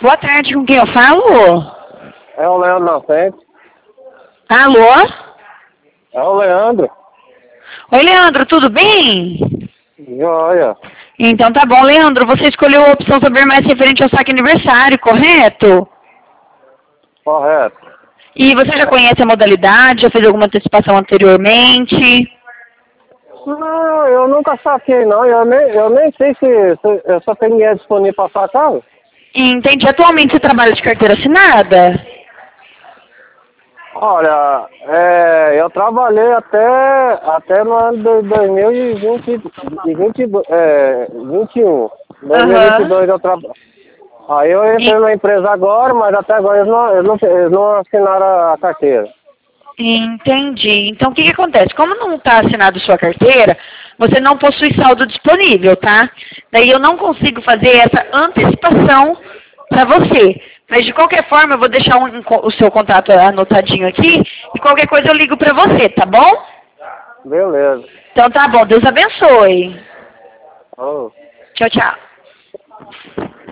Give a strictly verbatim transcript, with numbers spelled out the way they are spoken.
Boa tarde, com quem eu falo? É o Leandro na frente. Alô? É o Leandro. Oi, Leandro, tudo bem? Joia. Então tá bom, Leandro, você escolheu a opção saber mais referente ao saque aniversário, correto? Correto. E você já conhece a modalidade, já fez alguma antecipação anteriormente? Não, eu nunca saquei não. Eu nem, eu nem sei se, se eu só tenho dinheiro disponível para sacar. Entendi. Atualmente você trabalha de carteira assinada? Olha, é, eu trabalhei até, até no ano de dois mil e vinte, e vinte, é, vinte e um. dois mil e vinte e dois Aham. eu trabalhei. Aí eu entrei E- na empresa agora, mas até agora eles não, eles não, eles não assinaram a carteira. Entendi. Então o que, que acontece? Como não está assinado sua carteira, você não possui saldo disponível, tá? Daí eu não consigo fazer essa antecipação para você. Mas de qualquer forma eu vou deixar um- um co- o seu contato anotadinho aqui e qualquer coisa eu ligo para você, tá bom? Beleza. Então tá bom, Deus abençoe. Oh. Tchau, tchau.